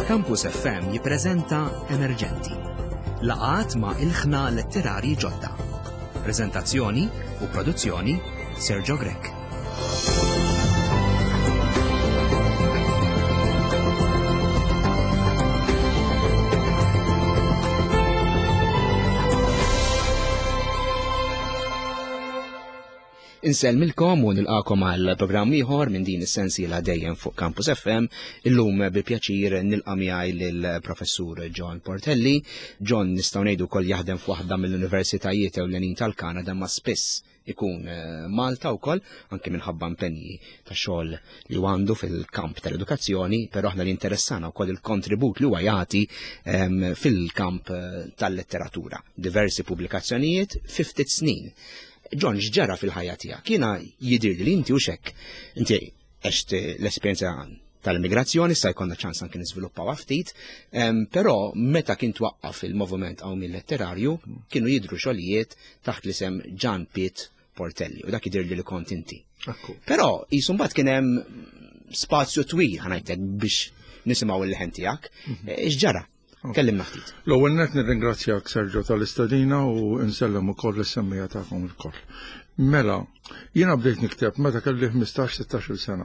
Campus FM jippreżenta Emerġenti. Laqgħat ma' ilħna letterarji ġodda. Preżentazzjoni u produzzjoni Sergio Grek. Insellmilkom u nilqakom għal programm ieħor minn din is-sensiela dejjem fuq Campus FM. Illum bi pjaċir nilqa' miegħi lill-Professur John Portelli. John nistgħu ngħidu wkoll jaħdem f'waħda mill-Universitajiet ewlenin tal-Kanada ma spiss ikun Malta wkoll anke minħabba impenji ta' xogħol li għandu fil-kamp tal-edukazzjoni, però aħna li interessana wkoll il-kontribut li huwa jagħti fil-kamp tal-letteratura. Diversi pubblikazzjonijiet fi ftit snin. John, x'ġara fil-ħajja tiegħek? Jiena jidhirli li inti u xekk. Inti għext l-esperjenza tal-immigrazzjoni, sa jkollna ċans anke niżviluppaw ftit, però meta kien twaqqaf il-moviment Awmin letterarju, kienu jidhru xogħlijiet taħt l-isem John Pitt Portelli, u dak jidhirli li kont inti. Però qisu mbagħad kien hemm spazju twil ħanajtek biex nisimgħu l-leħen tiegħek. X'ġara? Kellimna ftit. L-ewwel nett nirringrazzjak Sergio tal-istadina u nsellem ukoll is-semmija tagħkom ilkoll. Mela, jiena bdejt nikteb meta kelli 15-16 sena.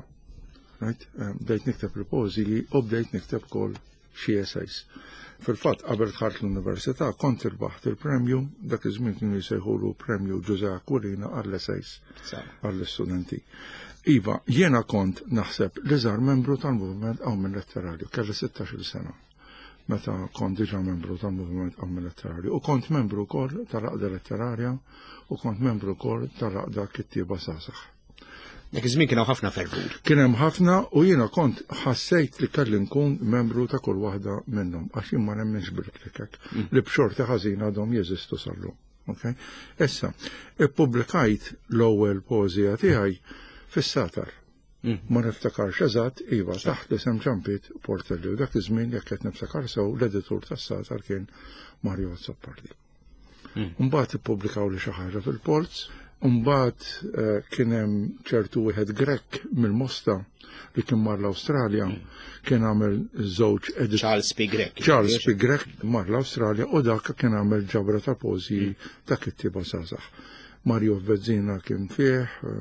Bdejt nikteb il-pożi u bdejt nikteb ukoll xi essays. Fil-fatt qabel dħalt l-università kont irbaħt il-premju, dak iż-żmien kienu jsejħulu premju Ġuża Aquilina għall-essays għall-istudenti. Iva, jiena kont naħseb li żar membru tal-moviment Awmin letterarju, kelli 16 sena. Meta kont diġà membru tal-moviment Awmin letterarju u kont membru wkoll tal-Aqda letterarja u kont membru wkoll tal-Aqda Kittieba Sasaħ. Dak iż-żmien kien hemm ħafna fervur. Kien hemm ħafna u jiena kont ħassejt li kelli nkun membru ta' kull waħda minnhom għax jien ma nemminx bil-klikek li b'xorti ħażin għadhom jeżistu sal-lum. Issa, ippubblikajt l-ewwel poeżija tiegħi fis-Satar. Ma niftakarx eżatt, iva, taħt l-isem John Pitt Portelli u dak iż-żmien jekk qed niftakar sew l-editur tas-Satar kien Mario Zoppardi. Mbagħad ippubblikaw li xi ħaġa fil-Polz, mbagħad kien hemm ċertu wieħed Grek mill-Mosta li kien mar l-Awstralja, kien għamel żewġ Charles P. Grek. Charles P. Grek mar l-Awstralja u dak kien għamel ġabra ta' pożi ta' Kittieba Sasaħ. Mario Vezzina kien fih,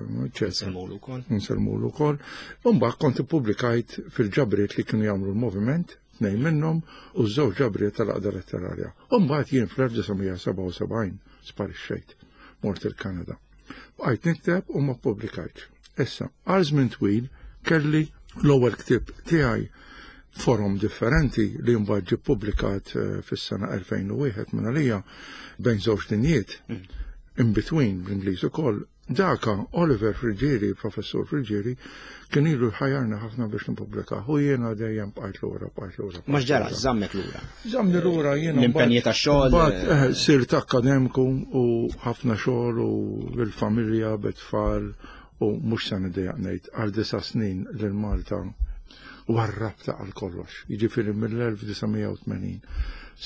nselmulu wkoll. Mbagħad kont ippubblikajt fil-ġabriet li kienu jagħmlu l-moviment, tnejn minnhom u żewġ ġabriet tal-Aqda letterarja. Mbagħad jien fl-1977 sparixxejt mort il-Kanada. Bqajt nikteb u ma ppubblikajtx. Issa, għal żmien twil kelli l-ewwel ktieb tiegħi forum differenti li mbagħad ġie ppubblikat fis-sena 2001 minn għalija bejn żewġ dinjiet. In between bl-Ingliż ukoll, daka Oliver Frigieri, professur Frigieri, kien ilu ħajarna ħafna biex nippubblikaw u jiena dejjem bqajt lura. Ma x'ġara, żammek lura. Żammni lura jiena. L-impenji tax-xogħol. Sirt akademiku u ħafna xogħol u bil-familja bit-tfal u mhux se nidejjaq ngħid għal 9 snin lil Malta warrabta għal kollox. Jiġifieri mill-1980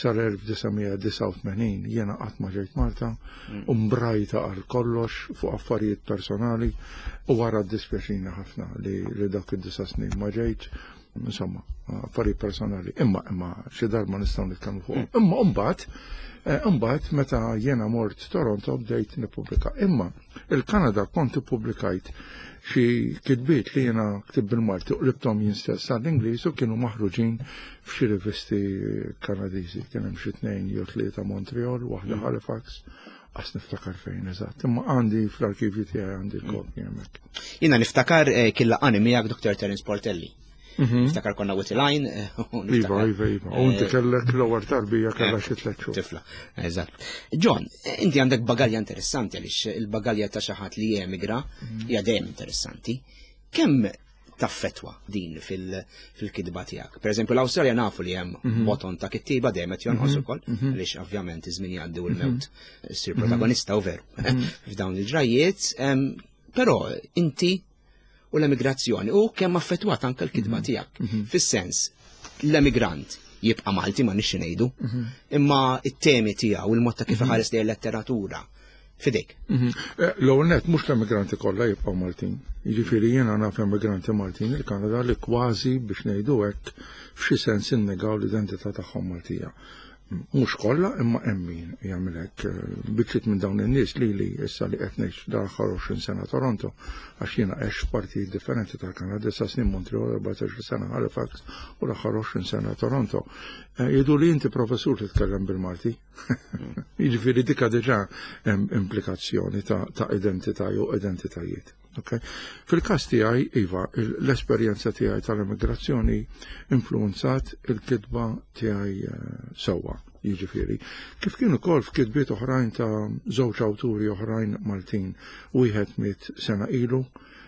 sar-1989 jiena qatt ma ġejt Malta u mbrajta għal kollox fuq affarijiet personali u wara ddispjaċina ħafna li dak id-9 snin ma ġejt, insomma, affarijiet personali. Imma xi darba nistgħu nitkellmu fuq. Imma mbagħad meta jiena mort Toronto bdejt nippubblika. Imma il-Kanada kont ippubblikajt xi kitbiet li jiena ktib bil-Malti u qlibthom jien stess għall-Ingliż u kienu maħruġin f'xi rivisti Kanadiżi. Kien hemm xi 2 jew 3 Montreal, waħda Halifax, għas niftakar fejn eżatt. Imma għandi fl-arkivju tiegħi għandi l-kopji hemmhekk. Jiena niftakar kien laqani miegħek Dr. Terence Portelli. Niftakar konna Witilajn. Iva. U inti kellek l-ewwel tarbija kellha xi 3 xhur. Tifla, eżatt. John, inti għandek bagalja interessanti għaliex il-bagalja ta' xi ħadd li jemigra hija dejjem interessanti. Kemm taffetwa din fil-kidba tiegħek? Pereżempju l-Awstralja nafu li hemm boton ta' kittieba dejjem qed jonqos ukoll għaliex ovvjament iż-żmien jgħaddi u l-mewt issir protagonista u veru f'dawn il-ġrajiet, però inti u l-emigrazzjoni u kemm affettwat anke l-kidba tiegħek. Fis-sens l-emigrant jibqa' Malti ma nixxi ngħidu, imma it-temi tiegħu il-mod ta' kif ħares lejn letteratura Fidejk. L-ewwel nett mhux l-immigranti kollha jibqgħu Maltin. Jiġifieri jiena naf immigranti Maltin il-Kanada li kważi biex ngħidu hekk f'xi sens innegaw l-identità tagħhom Maltija. Mhux kollha imma hemm min jagħmel hekk. Biċċiet minn dawn in-nies li issa li qed ngħix l-aħħar 20 sena Toronto għax jiena għext partijiet differenti tal-Kanada sa snin Montreal 14 sena Halifax u l-aħħar 20 sena Toronto. Jgħidu li inti professur titkellem bil-Malti. Jiġifieri dik diġà hemm implikazzjoni ta' identità jew identitajiet. Okay. Fil-każ tiegħi iva, l-esperjenza tiegħi tal-immigrazzjoni influenzat il-kitba tiegħi sewwa, jiġifieri. Kif kienu ukoll f'kitbiet oħrajn ta' żewġ awturi oħrajn Maltin, wieħed 100 sena ilu,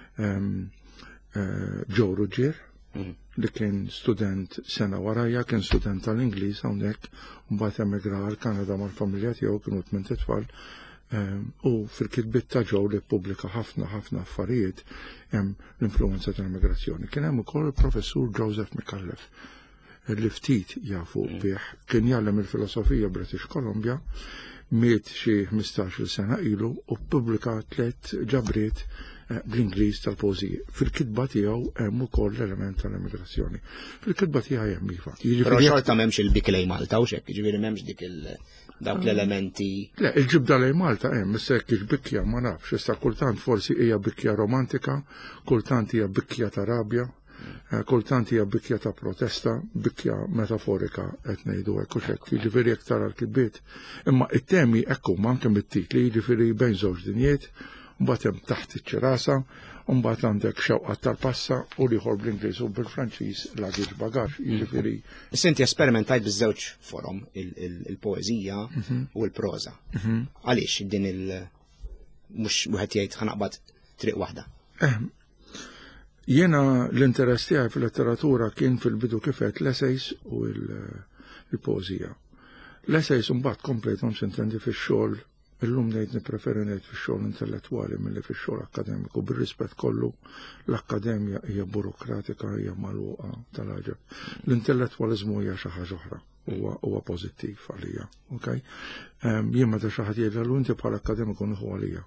Joe Ruggier, li kien student sena warajja, kien student tal-Ingliż hawnhekk, mbagħad emigra għall-Kanada mal-familja tiegħu kienu 8 tfal. U fil-kitbiet ta' Joe li pubblika ħafna affarijiet hemm l-influenza tal-immigrazzjoni. Kien hemm ukoll il-professur Joseph McAuliffe li ftit jafu bih, kien jgħallem il-filosofija British Columbia, miet xi 15 sena ilu u pubblika 3 ġabriet bl-Ingliż tal-pożiji. Fil-kitba tiegħu hemm ukoll l-element tal-immigrazzjoni. Fil-kitba tiegħi hemm iva. Però xorta m'hemmx il-biklej Malta u xekk, jiġifieri m'hemmx dik dawk l-elementi. Le, il-ġibda lej Malta hemm, issa hekk il-bikkja ma nafx, issa kultant forsi hija bikkja romantika, kultant hija bikkja ta' rabja, kultant hija bikkja ta' protesta, bikkja metaforika qed ngħidu hekk u hekk, jiġifieri hekk tara l-kitbiet. Imma it-temi hekk huma anke mit-titli, jiġifieri bejn żewġ dinjiet, mbagħad hemm taħt iċ-ċirasa, u mbagħad għandek xewqat tal-passa u liħor bl-Ingliż u bil-Franċiż l-għagiġ bagaġ, jiġifieri. Inti esperimentajt biż-żewġ forom, il-poeżija u l-proża. Għaliex din mhux wieħed jgħid ħanaqbad triq waħda? Jiena l-interess tiegħi fil-letteratura kien fil-bidu kifet l-essays u l-poeżija. L-essays mbagħad komplejthom s'intendi fix-xogħol. Illum ngħid nippreferi ngħid fix-xogħol intellettwali milli fix-xogħol akkademiku. Bir-rispett kollu l-akkademja hija burokratika, hija magħluqa tal-ħaġeb. L-intellettwaliżmu hija xi ħaġa oħra, huwa pożittiv għalija. Okay? Jien meta xi ħadd jgħidlu inti bħala akkademiku nieħu għalija.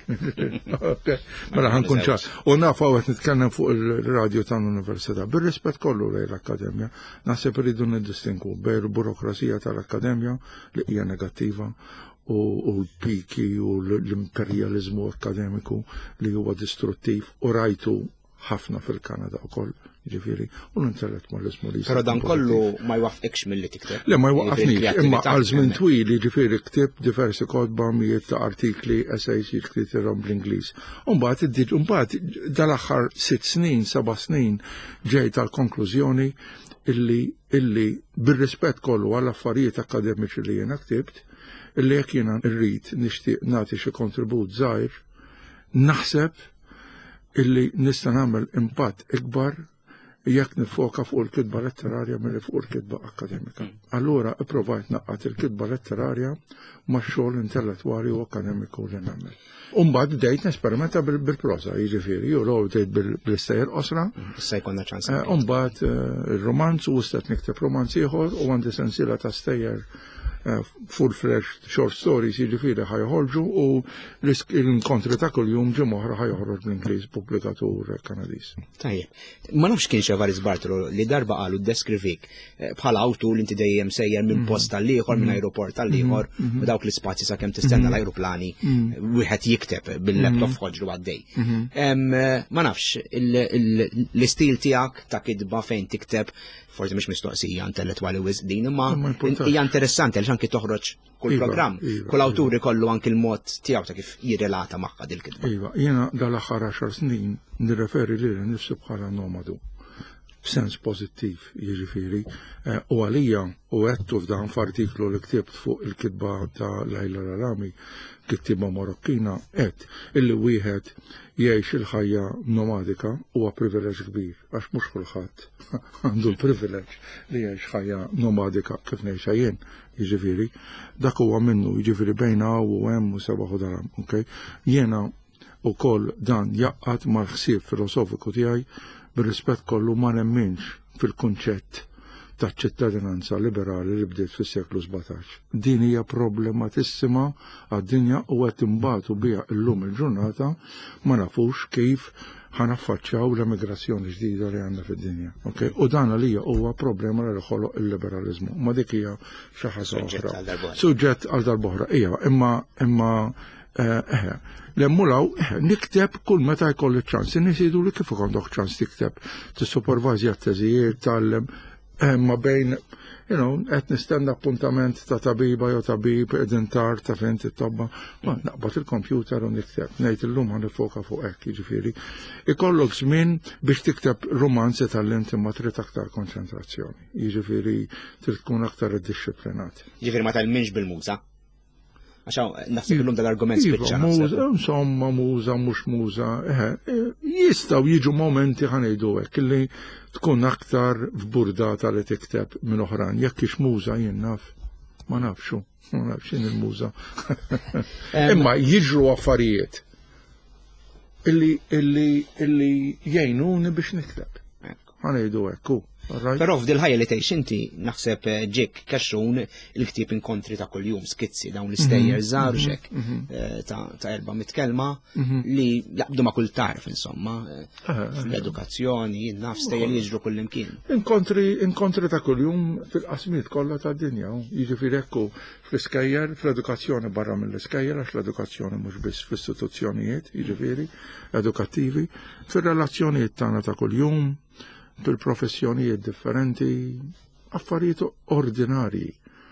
Mela ħankun ċar. U nafu qed nitkellem fuq il-radju tal-Università. Bir-rispett kollu lejn l-akkademja, naħseb iridu niddistingwu bejn il-burokrazija tal-akkademja li hija negattiva u l-piki u l-imperializmu akademiku li huwa distruttiv u rajtu ħafna fil-Kanada wkoll, ġifieri, u l-intellettwaliżmu li. Però dan kollu ma jwaffqekx milli tikteb. Le ma jwaqqafniex, imma għal żmien twil ġifieri ktieb diversi kodba mijiet ta' artikli, essays jitkritilhom bl-Ingliż. U mbagħad dal-aħħar 6 snin, 7 snin ġej tal-konklużjoni illi bir-rispett kollu għall affarijiet akademiċi li jiena ktibt, illi jekk jiena rrid nixtieq nagħti xi kontribut żgħir, naħseb illi nista' nagħmel impatt ikbar jekk nifoka fuq il-kitba letterarja milli fuq il-kitba akademika. Allura ipprovajt naqqat il-kitba letterarja max-xogħol intellettwali u akademiku li nagħmel. U mbagħad bdejt nesperimenta bil-prosa, jiġifieri, u l bdejt bil-istejjer qosra. Issa jkollna ċans. U mbagħad ir-romanz u stet nikteb romanz ieħor u għandi sensiela ta' stejjer full-fledged short stories jiġifieri ħajħorġu u l-inkontri ta' kuljum ġimgħa oħra ħajħorġ bl-Ingliż pubblikatur Kanadiż. Tajjeb. Ma nafx kien Evarist Bartolo li darba qalu ddeskrivik bħala awtur li inti dejjem sejjer minn post tal-ieħor minn ajruport tal-ieħor u dawk l-ispazji sakemm tistenna l-ajruplani wieħed jikteb bil-laptop f'ħoġru għaddej. Ma nafx l-istil tiegħek ta' kitba fejn tikteb forsi mhix mistoqsija intellettwali wisq din, imma hija interessanti għaliex anke toħroġ kull programm. Kull awtur ikollu anke l-mod tiegħu ta' kif jirrelata magħha dil-kitba. Iva, jiena dal-aħħar 10 snin nirreferi lili nnifsi bħala nomadu. B'sens pożittiv, jiġifieri, u għalija u għedtu f'dan f'artiklu li ktibt fuq il-kitba ta' Lejla Lalami, kittiba Marokkina, illi wieħed jgħix il-ħajja nomadika huwa privileġġ kbir, għax mhux kulħadd għandu l-privileġġ li jgħix ħajja nomadika kif ngħixha jien, jiġifieri, dak huwa minnu, jiġifieri bejn hawn u hemm u sebaħ u daram, okay? Jiena wkoll dan jaqqad mal-ħsieb filosofiku tiegħi bir-rispett kollu ma nemminx fil-kunċett taċ-ċittadinanza liberali li bdiet fis-seklu 17. Din hija problematissima għad-dinja u qed imbagħtu biha llum il-ġurnata ma nafux kif ħanaffaċċjaw l-immigrazzjoni ġdida li għandna fid-dinja. Okay? U dan għalija huwa problema li ħoloq il-liberalizmu. Ma dik hija xi ħaġa oħra. Suġġett għal darb'oħra. Ija, imma l-emmulaw nikteb kull meta jkolli ċans. In-nies jgħidu li kif ikollok ċans tikteb, tissupervazja t-teżijiet, tallem ma bejn qed nistenna appuntament ta' tabiba jew tabib dentar ta' fejn titobba, ma naqbad il-kompjuter u nikteb. Ngħid illum ħan nifoka fuq hekk, jiġifieri. Ikollok żmien biex tikteb romanzi tal-lent imma trid aktar konċentrazzjoni. Jiġifieri trid tkun aktar iddixxiplinat. Jiġifieri ma talminx bil-muża. Għaxaw, naħseb illum dal-argument spiċċa. Insomma, muża, mhux muża, jistgħu jiġu momenti ħanejdu hekk illi tkun aktar f'burdata li tikteb minn oħrajn. Jekk ix muża jien naf, ma nafxu, ma nafx il-muża. Imma jiġru affarijiet illi jgħinuni biex nikteb. Ħanejdu hekk. Però f'dil ħajja li tgħix inti naħseb ġik kaxxun il-ktieb inkontri ta' kuljum skizzi dawn l-istejjer żgħar xek ta' 400 kelma li jaqbdu ma' kull tarf insomma fl-edukazzjoni, naf stejjer li jiġru kull imkien. Inkontri ta' kuljum fil-qasmiet kollha tad-dinja, jiġifieri hekk fl-iskejjer, fl-edukazzjoni barra mill-iskejjer għax l-edukazzjoni mhux biss fl-istituzzjonijiet, jiġifieri edukattivi, fir-relazzjonijiet tagħna ta' kuljum, bil-professjonijiet differenti, affarijiet ordinarji.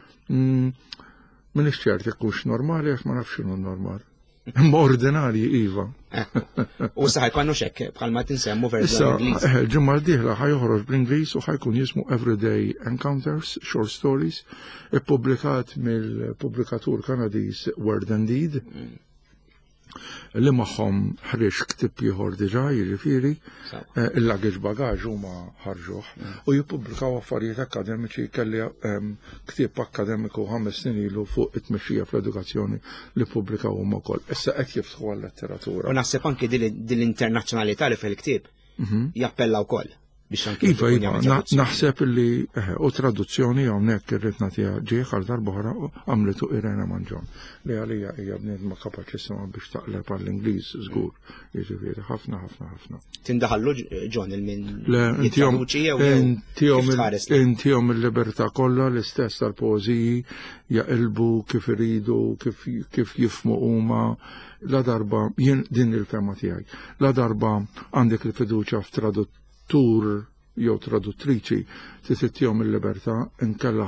Min ixċert jekkux normali għax ma nafx x'inhu normali. Imma ordinarji iva. U sa ħajkunu xekk bħalma tinsemmu verżjoni Ingliż. Ġimgħa d-dieħla ħajjoħroġ bl-Ingliż u ħajkun jismu Everyday Encounters, Short Stories, ippubblikat mill-pubblikatur Kanadiż Word and Deed. Li magħhom ħriġ ktib ieħor diġà jiġifieri il-luggage bagaġġ huma ħarġuh u jippubblikaw affarijiet akademiċi kelli ktieb akademiku 5 snin ilu fuq it-tmexxija fl-edukazzjoni li ppubblikaw huma wkoll. Issa qed jiftħu għall-letteratura. U naħseb anke din l-internazzjonalità li fil-ktieb jappella wkoll. Iva, naħseb li u traduzzjoni hawnhekk irrid nagħtiha ġieħ għal darb'oħra għamletu Irena Manġon li għalija hija bniedma kapaċissima biex taqleb għall-Ingliż żgur. Jiġifieri ħafna. Tindaħallu John il-min jittraduċi intihom il-libertà kollha l-istess tal-poeżiji jaqilbu kif iridu, kif jifhmu huma. La darba jien din il-fema tiegħi. La darba għandek il-fiduċja f'traduttur jew traduttriċi titittihom il-libertà inkella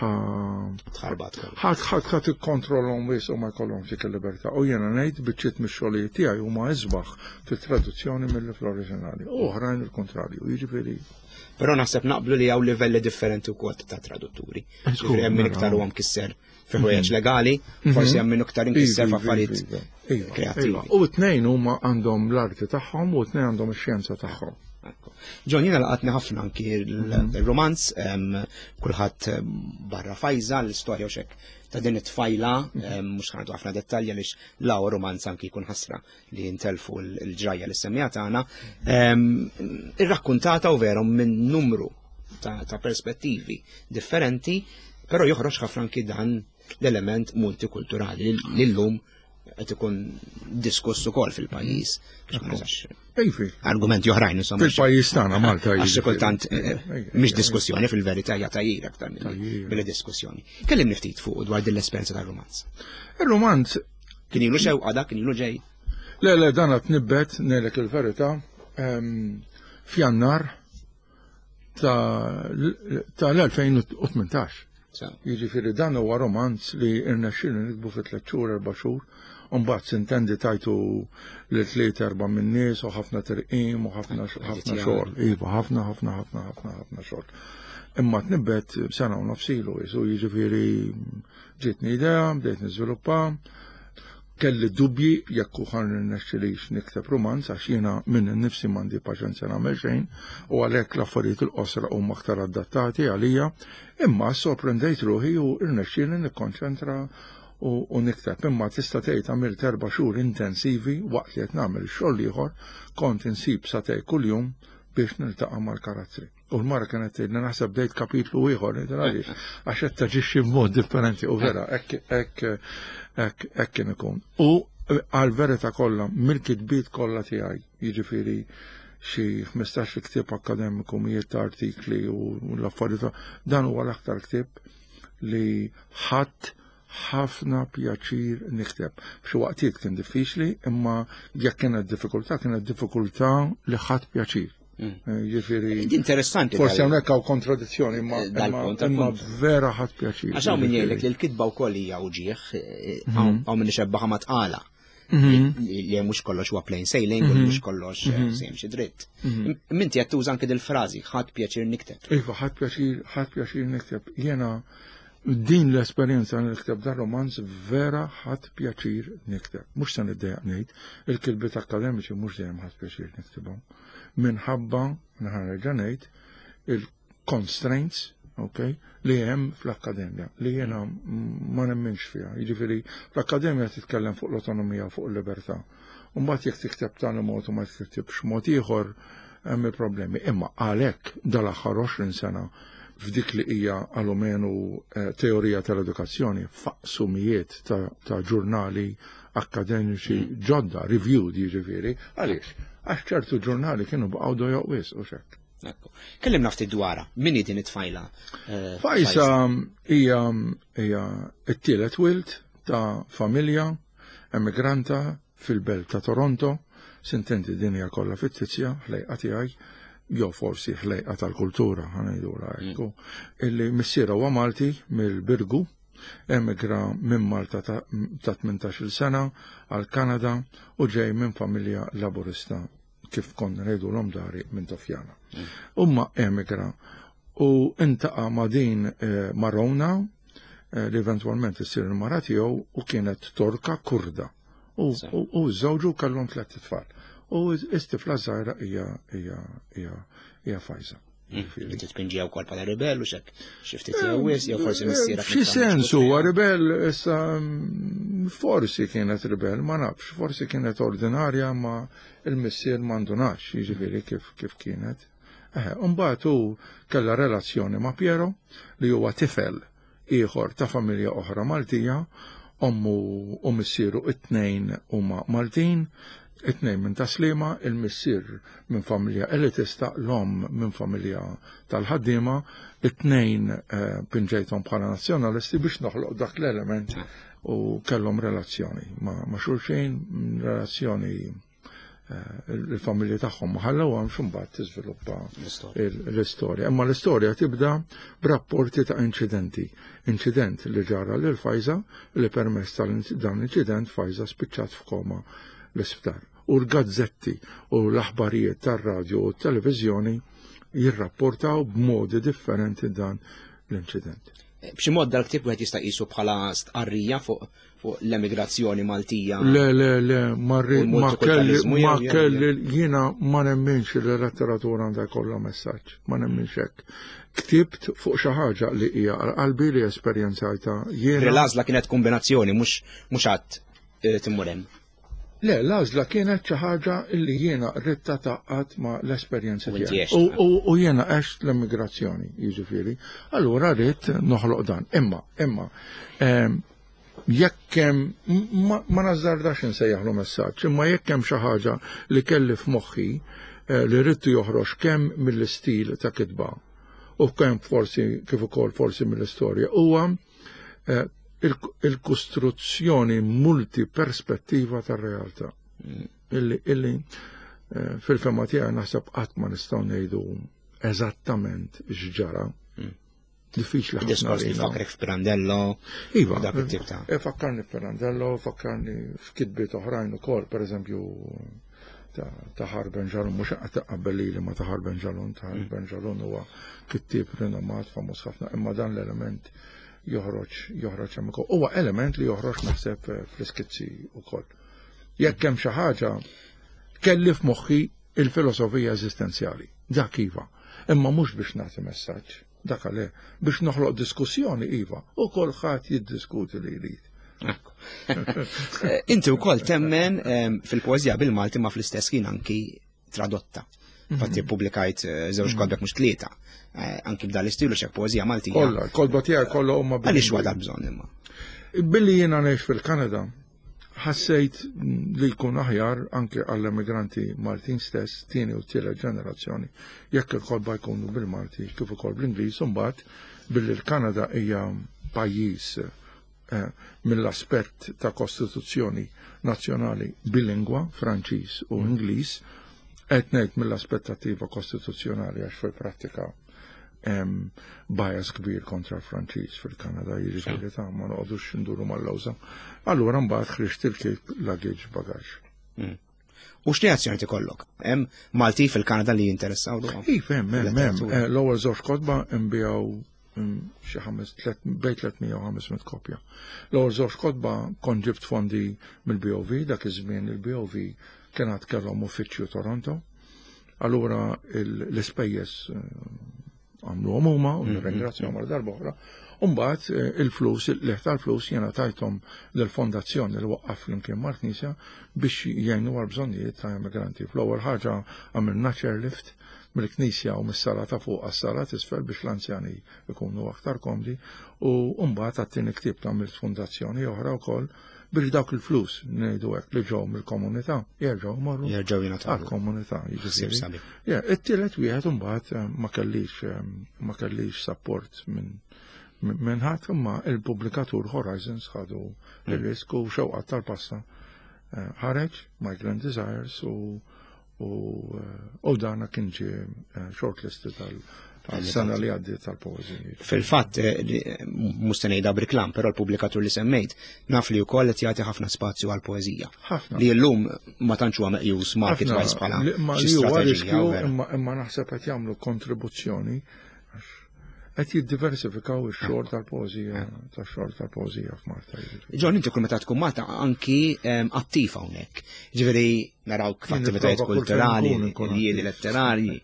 ħadd ikkontrollhom wis u ma jkollhomx dik il-libertà. U jiena ngħid biċċiet mix-xogħlijiet tiegħi huma isbaħ fit-traduzzjoni milli fl-oriġinali. Oħrajn il-kontrarju, jiġifieri. Però naħseb naqblu li hawn livelli differenti wkoll ta' tradutturi. Hemm min iktar huwa mkisser fi ħwejjeġ legali, forsi hemm min iktar inkisser f'affarijiet kreattivi. U t-tnejn huma għandhom l-arti tagħhom u t-tnejn għandhom ix-xjenza tagħhom. John, jiena laqatni ħafna anki il-romanz, kulħadd barra fajża l-istorja u xek ta' din it-tfajla, mhux ħanadu ħafna dettalji għaliex law romanz anki jkun ħasra li jintelfu l-ġrajja li semmija tagħna. Irrakkuntata u verom minn numru ta' perspettivi differenti, però joħroġ ħafna anki dan l-element multikulturali li llum qed ikun diskuss ukoll fil-pajjiż. Argumenti oħrajn insomma. Fil-pajjiż tagħna Malta. Għax kultant mhix diskussjoni fil-verità hija tajjir aktar mill-diskussjoni. Kellimni ftit fuq dwar din l-esperjenza tar-romanz. Ir-romanz kien ilu xewqa dak, kien ilu ġej. Le dan qed nibbet ngħidlek il-verità f'Jannar tal-2018. Jiġifieri dan huwa romanz li irnexxielu nikbu fi 3 xhur 4 xhur. Mbagħad sintendi tajtu li 3-4 min nies u ħafna terqim u ħafna xogħol. Iva, ħafna xogħol. Imma tnibbet sena u nofsilu, jiġifieri ġietni idea, bdejt niżviluppa, kelli dubji jekk uħan nirnexxilix nikteb romanz għax jiena minn innifsi m'għandi paċenzja nagħmel xejn u għalhekk l-affarijiet il-qosra huma aktar adattati għalija, imma sorprendejt ruħi u rnexxieli nikkonċentra u nikteb. Imma tista' tgħid għamilt 4 xhur intensivi waqt li qed nagħmel xogħol ieħor, kont insib satej kuljum biex niltaqa' mal-karattri. U l-mara kienet tgħidli naħseb bdejt kapitlu ieħor, għaliex għax qed taġixxi b'mod differenti u vera hekk kien ikun. U għal-verità kollha mill-kitbiet kollha tiegħi, jiġifieri xi 15 ktieb akademiku, mijiet ta' artikli u l-affarijiet, dan huwa l-aktar ktieb li ħadd ħafna pjaċir nikteb. F'xi waqtiet kien diffiċli, imma jekk kienet diffikultà li ħadd pjaċir. Ġifieri. Interessanti. Forsi hawnhekk hawn kontradizzjoni, imma vera ħadd pjaċir. Għax hawn min jgħidlek li l-kitba wkoll hija uġieħ, hawn min ixebbaħa ma tqala. Li mhux kollox huwa plain sailing, u mhux kollox se jimxi dritt. Minti qed tuża anke dil-frażi, ħadd pjaċir nikteb. Iva, ħadd pjaċir nikteb. Jiena din l-esperjenza nikteb dar romanz vera ħadd pjaċir nikteb. Mhux se niddejjaq ngħid, il-kitbiet akademiċi mhux dejjem ħadd pjaċir niktibhom. Minħabba naħarġa ngħid il-constraints, li hemm fl-akkademja, li jiena ma nemminx fiha. Jiġifieri fl-akkademja titkellem fuq l-autonomija, fuq il-libertà. U mbagħad jekk tikteb tal mod u ma tiktibx mod ieħor hemm il-problemi. Imma għalhekk dal-aħħar 20 sena f'dik li hija għalumenu teorija tal-edukazzjoni faqsu mijiet ta' ġurnali akademiċi ġodda, reviewed jiġifieri, għaliex? Għax ċertu ġurnali kienu baqgħu dojoq wis u xekk. Kellimna ftit dwarha, min din it-tfajla? Fajsa hija t-tielet wild ta' familja emigranta fil-belt ta' Toronto, sintenti dinja kollha fit-Tizja, ħlejqa tiegħi, jew forsi ħlejqa tal-kultura, ħanajdura hekk, illi missiera huwa Malti mill-Birgu, emigra minn Malta ta' 18-il sena għal Kanada u ġej minn familja laburista kif konna ngħidu l-omdari minn Tofjana. Umma emigra u intaqa' ma' din Marona li eventwalment issir il-mara tiegħu u kienet Torka Kurda. U żewġu kellhom 3 tfal. U istifla żgħira hija Fajsa. Inti tpinġija wkoll bħala ribell u xek xi ftit jewwies jew forsi missiera. F'xi sens huwa ribell issa forsi kienet ribell, ma nafx, forsi kienet ordinarja ma il-missier m'għandunax, jiġifieri kif kienet. Mbagħad hu kellha relazzjoni ma' Piero li huwa tifel ieħor ta' familja oħra Maltija, ommu u missieru it-tnejn huma Maltin, it-tnejn minn Taslima, il-missier minn familja elitista, l-om minn familja tal-ħaddiema, it-tnejn pinġejthom bħala nazzjonalisti biex noħloq dak l-element u kellhom relazzjoni ma' xulxin, relazzjoni il-familja tagħhom ħallew hemm x'imbagħad tiżviluppa l-istorja. Imma l-istorja tibda b'rapporti ta' inċident li ġara lil Fajsa li permezz dan l-inċident Fajsa spiċċat f'koma l-isptar. U l-gazzetti u l-aħbarijiet tar-radju u t-televiżjoni jirrapportaw b'modi differenti dan l-inċident. B'xi mod dal-ktieb wieħed jista' qisu bħala stqarrija fuq l-emigrazzjoni Maltija. Le, ma kelli jiena ma nemminx li l-letteratura għandha jkollha messaġġ, ma nemminx hekk. Ktibt fuq xi ħaġa li hija qalbi li esperjenzajta jiena. L-għażla kienet kombinazzjoni mhux għadd timmur hemm. Le, l-għażla kienet xi ħaġa li jiena rrid taqqat ma' l-esperjenza tiegħi. U jiena għext l-immigrazzjoni, jiġifieri. Allura rrid noħloq dan. Imma jekk hemm ma nażardax insejjaħlu messaġġ, imma jekk hemm xi ħaġa li kelli f'moħħi li rrid joħroġ kemm mill-istil ta' kitba u kemm forsi kif ukoll forsi mill-istorja huwa il-kostruzzjoni multiperspettiva tar-realtà. Illi fil-fema tiegħi naħseb qatt ma nistgħu ngħidu eżattament x'ġara. Diffiċli ħafna. Diskors li fakrek f'Pirandello. Iva, dak it-tip ta'. Fakkarni f'Pirandello, fakkarni f'kitbiet oħrajn ukoll, pereżempju ta' Harben Jalloun, mhux qed qabel li ma ta' Harben Jalloun, ta' Harben Jalloun huwa kittieb rinomat famuż ħafna, imma dan l-element joħroġ hemm ukoll. Huwa element li joħroġ naħseb fl-iskizzi wkoll. Jekk hemm xi ħaġa kelli f'moħħi il-filosofija eżistenzjali, dak iva, imma mhux biex nagħti messaġġ. Dak le, biex noħloq diskussjoni iva, u kulħadd jiddiskuti li jrid. Inti wkoll temmen fil-poeżija bil-Malti ma fl-istess kien anki tradotta. Fatti pubblikajt żewġ kodbek mhux tlieta. Anki b'dan l-istilu xek poeżija Maltija. Kollha, kolba tiegħek kollha huma Għaliex wada bżonn imma. Billi jiena ngħix fil-Kanada, ħassejt li jkun aħjar anke għall-immigranti Maltin stess, tieni u tielet ġenerazzjoni, jekk il-kolba jkunu bil-Malti kif ukoll bl-Ingliż, u mbagħad billi l-Kanada hija pajjiż mill-aspett ta' kostituzzjoni nazzjonali bilingwa, Franċiż u Ingliż, qed ngħid mill-aspettattiva kostituzzjonali għax fil-prattika bias kbir kontra l-Franċiż fil-Kanada, jiġifieri ta' ma noqogħdux nduru mal-lewża. Allura mbagħad ħriġt il-kit luggage bagaġġ. U x'ti azzjoni tikollok? Hemm Malti fil-Kanada li jinteressaw dwar? Hemm. L-ewwel żewġ kotba nbijaw xi bejn 300 u 500 kopja. L-ewwel żewġ kotba kont ġibt fondi mill-BOV, dak iż-żmien il-BOV kienet kellhom uffiċċju Toronto. Allura l-ispejjeż għamluhom huma u nirringrazzjahom għal darba oħra. U mbagħad il-flus, il-leħ tal-flus jiena tajthom lill-fondazzjoni li waqqaf flimkien mal-Knisja biex jgħinu għal bżonnijiet ta' immigranti. Fl-ewwel ħaġa għamilna chairlift mill-Knisja u mis-sala ta' fuq għas-sala t'isfel biex l-anzjani jkunu aktar komdi, u mbagħad għat-tieni ktieb tagħmilt fundazzjoni oħra wkoll biex dawk il-flus ngħidu hekk li ġew mill-komunità jerġgħu jmorru għall-komunità. It-tielet wieħed imbagħad ma kellix support minn ħadd, imma il-pubblikatur Horizons ħadu ir-risk u xewqat tal-passa ħareġ My Grand Desires u dana kien ġie shortlisted tal-sena li għaddiet tal-poeżija. Fil-fatt, mhux se ngħidha b'riklam, però l-pubblikatur li semmejt naf li wkoll qed jagħti ħafna spazju għall-poeżija. Li llum ma tantx huwa meqjus market-wise bħala xi strateġija. Imma naħseb qed jagħmlu kontribuzzjoni qed jiddiversifikaw ix-xogħol tal-poeżija f'Malta. Ġon, inti kull meta tkun Malta anki attiv hawnhekk. Ġifieri narawk f'attivitajiet kulturali, jiedi letterarji.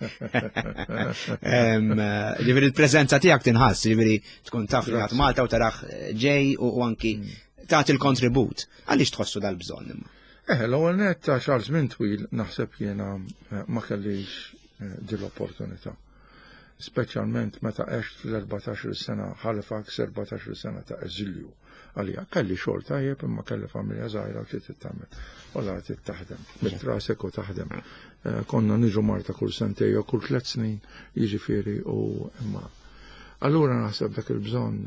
Ġifieri l-preżenza tiegħek tinħass, ġifieri tkun taf li Malta u taraħ ġej u anki tagħti l-kontribut. Għaliex tħossu dal-bżonn imma? L-ewwel nett ta' xahar żmien twil naħseb jiena ma kellix din l-opportunità. Speċjalment meta għext fil-14 sena Halifax, 14 sena ta' eżilju għalija. Kelli xogħol tajjeb imma kelli familja żgħira u trid tagħmel. Wara trid taħdem, mit-trasek u taħdem. Konna niġu Malta kull sentej u kull 3 snin, jiġifieri u imma. Allura naħseb dak il-bżonn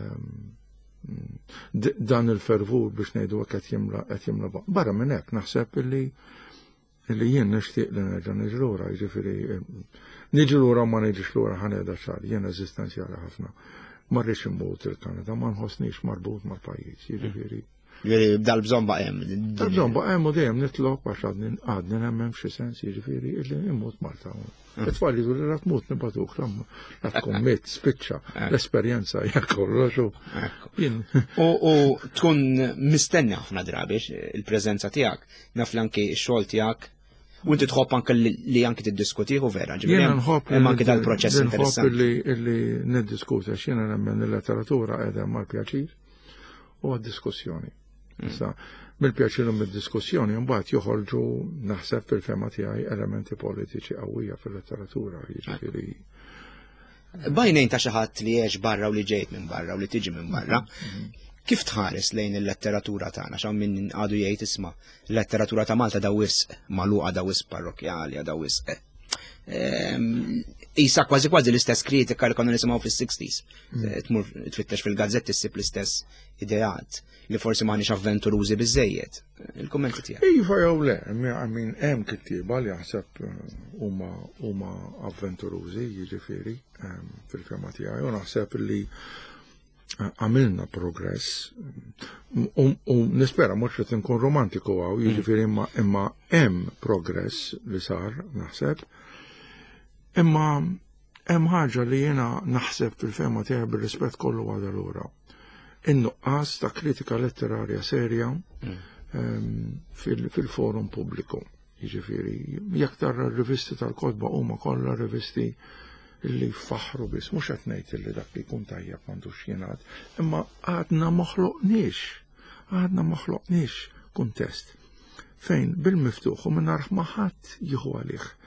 dan il-fervur biex ngħidu qed jimla barra minn hekk naħseb illi jien nixtieq li nerġa' niġi lura, jiġifieri niġi lura ma niġix lura ħaneda xahar, jien eżistenzjali ħafna. Ma rridx immut il-Kanada, ma nħossniex marbut mal-pajjiż, jiġifieri. Jiġifieri dal-bżonn baqa' hemm. Dal-bżonn baqa' hemm u dejjem nitlob għax għadni nemmen f'xi sens, jiġifieri illi immut Malta. It-tfal jgħidu li tmut nibatuk la tkun miet spiċċa l-esperjenza hija kollox u tkun mistenni ħafna drabi il-preżenza tiegħek naf anke x-xogħol tiegħek. U inti tħobb anke li anke tiddiskutih u vera, hemm anke dal-proċess interessanti. Illi niddiskuta x'jiena nemmen il-letteratura qiegħda mal-pjaċir u għad-diskussjoni. Issa mill-pjaċir u mid-diskussjoni mbagħad joħorġu naħseb fil-fema tiegħi elementi politiċi qawwija fil-letteratura, jiġifieri. Bajnejn ta' xi ħadd li jgħix barra u li ġejt minn barra u li tiġi minn barra. Kif tħares lejn il-letteratura tagħna x'hawn min għadu jgħid isma' l-letteratura ta' Malta da wisq magħluqa da wisq parrokjali da wisq. Isa kważi l-istess kritika li konna nisimgħu fis-60s. Tmur tfittex fil-gazzetti ssib l-istess ideat li forsi m'aħniex avventurużi biżejjed. Il-kummenti tiegħek. Iva jew le, hemm kittieba li jaħseb huma avventurużi, jiġifieri fil-fema tiegħi u naħseb li għamilna progress u nispera mhux qed inkun romantiku għaw, jiġifieri imma hemm progress li sar naħseb. Imma hemm ħaġa li jiena naħseb fil-fema tiegħi bir-rispett kollu għadha lura. In-nuqqas ta' kritika letterarja serja fil-forum pubbliku. Jiġifieri jekk tara r-rivisti tal-kotba huma kollha rivisti illi faħru biss, mhux qed ngħid illi dak li jkun tajjeb m'għandux jingħad, imma għadna ma ħloqniex kuntest fejn bil-miftuħ u mingħajr ma ħadd jieħu għalih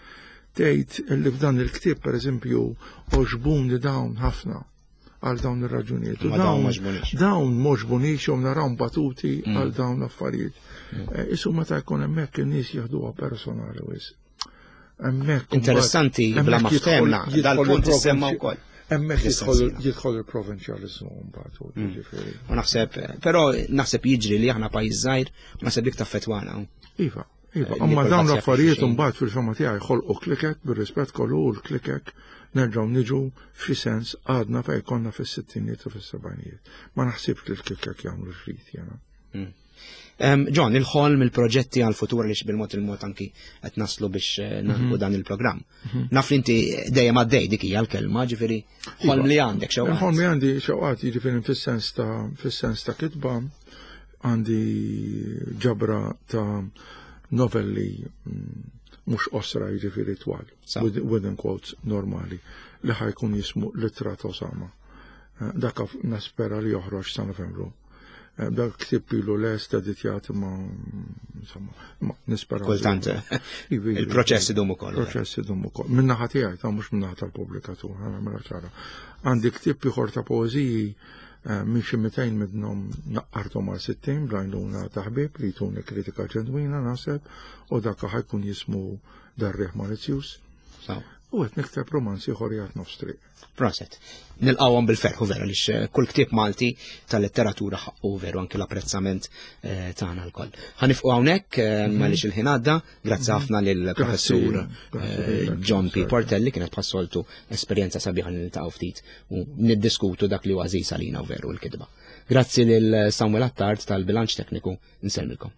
tgħid li f'dan il-ktieb pereżempju oġbuni dawn ħafna għal dawn ir-raġunijiet. U dawn moġbunix u naraw batuti għal dawn l-affarijiet. Isu meta jkun hemmhekk in-nies jaħduha personali wis. Interessanti bla maftemna dal-punt issemma wkoll. Hemmhekk jidħol il-provinċjaliżmu mbagħad. U naħseb, però naħseb jiġri li aħna pajjiż żgħir, u naħseb dik taffettwana. Iva, imma dawn l-affarijiet imbagħad fil-fema tiegħi jħolqu klikek bir-rispett kollu u l-klikek nerġgħu niġu f'xi sens għadna fejn konna fis-sittinijiet u fis-sebgħinijiet. Ma naħsibx li l-klikek jagħmlu xrid jena. John, il-ħolm il-proġetti għal-futur li bil-mod il-mod anki qed naslu biex naħbu dan il-programm. Naf li inti dejjem għaddej dik hija l-kelma, ġifieri ħolm li għandek xewqat. Il-ħolm li għandi xewqat jiġifieri fis-sens ta' kitba għandi ġabra ta' novelli mhux osra jiġifieri twal, within quotes normali, li ħajkun jismu Littra ta' Osama. Dak naspera li joħroġ sa' Novembru. Dak ktib ilu lest editjat ma nispera. Kultant il-proċess idum ukoll. Il-proċess idum ukoll. Min-naħa tiegħi ta' mhux min-naħa tal-pubblikatur, nagħmilha ċara. Għandi ktib ieħor ta' poeżiji minn xi 200 minnhom naqqarthom għal 60 bl-għajnuna ta' ħbieb li jtuni kritika ġenwina naħseb u dak ħajkun jismu Darriħ Malizzjuż. U qed nikteb romanzi ħorjat nofs triq. Proset. Nilqawhom bil-ferħu vera lix kull ktieb Malti tal-letteratura ħaqqu veru anke l-apprezzament tagħna lkoll. Ħanifqu hawnhekk għaliex il-ħin għadda, grazzi ħafna lill-professur John P. Portelli kienet bħassoltu esperjenza sabiħa li niltaqgħu ftit u niddiskutu dak li huwa għażiż għalina u veru l-kidba. Grazzi lil Samuel Attard tal-bilanċ tekniku, nsellmilkom.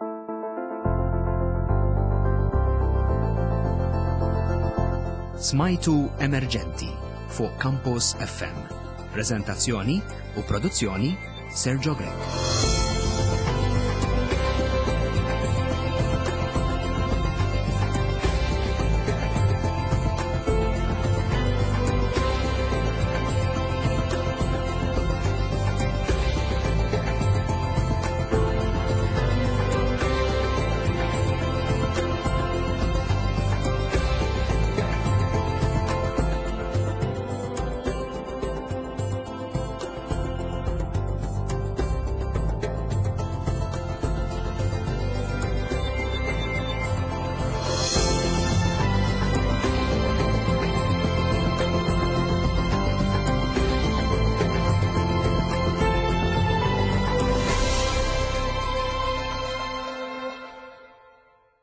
Smajtu Emerġenti fuq Campus FM. Prezentazzjoni u produzzjoni Sergio Grek.